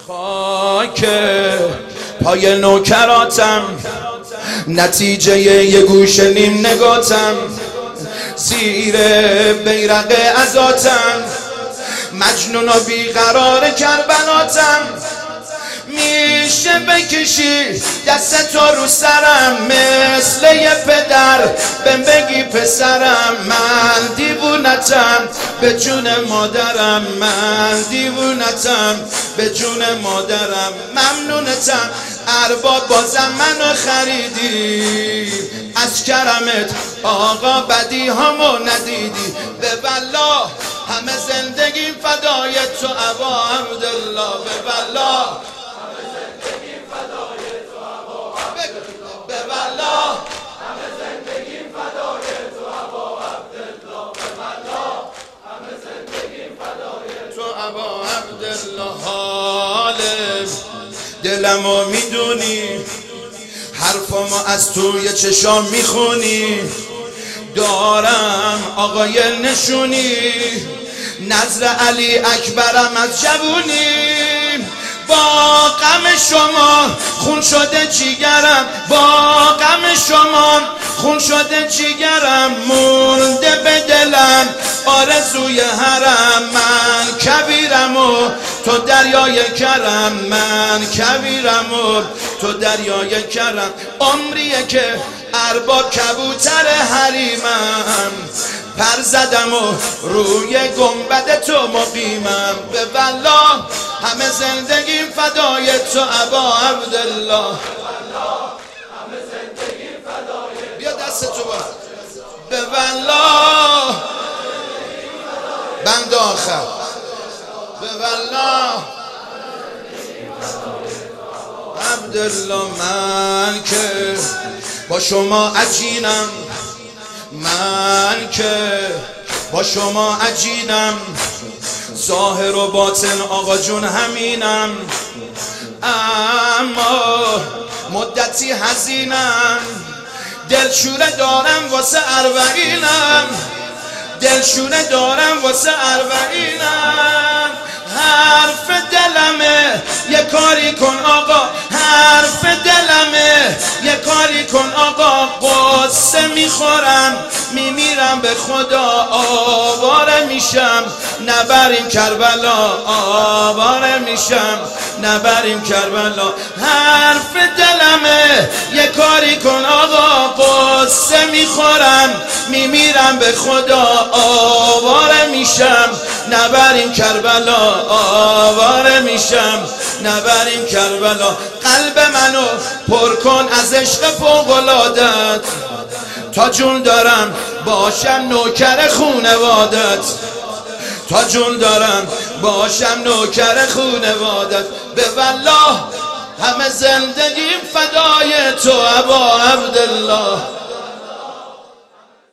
خاک پای نوکراتم، نتیجه یه گوش نیم نگاتم، زیر بیرق عزاتم، مجنون و بیقرار کربلاتم. میشه بکشی دست تو رو سرم مثل یه پدر بهم بگی پسرم، من دیوونتم به جون مادرم، من دیوونتم به جون مادرم. ممنونتم ارباب بازم منو خریدی، از کرمت آقا بدی همو ندیدی. به والله همه زندگیم فدای تو ابا عبدالله، به والله همه زندگیم فدای تو ابا عبدالله، به والله همه زندگیم فدای تو ابا عبدالله، به والله همه زندگیم فدای تو ابا عبدالله. حال دلمو میدونی، حرفمو از توی چشام میخونی، دارم آقای نشونی، نظر علی اکبرم از جوونی. با غم شما خون شده جیگرم، با غم شما خون شده جیگرم، مونده به دلم آرزوی حرم. من کبیرم و تو دریای کرم، من کبیرم و تو دریای کرم. عمریه که ارباب کبوتر حریمم، پر زدم و روی گنبد تو مقیمم. به والله همه زندگیم فدای تو ابا عبدالله، همه زندگیم فدای. بیا دست تو با. به والله بند آخر، به والله عبدالله. من که با شما عجینم، من که با شما عجینم، ظاهر و باطن آقا جون همینم، اما مدتی حزینم، دلشوره دارم واسه اربعینم، دلشوره دارم واسه اربعینم. حرف دلمه یه کاری کن آقا، حرف دلمه یه کاری کن آقا. قصه میخورم میمیرم به خدا، آواره میشم نبریم کربلا، آواره میشم نبریم کربلا. حرف دلمه یه کاری کن آقا، قصه میخورم میمیرم به خدا، آواره میشم نبریم کربلا، آواره میشم نبریم کربلا. قلب منو پر کن از عشق فوق‌العاده‌ات، تا جون دارم باشم نوکر خونوادت، تا جون دارم باشم نوکر خونوادت. به والله همه زندگیم فدای تو ابا عبدالله.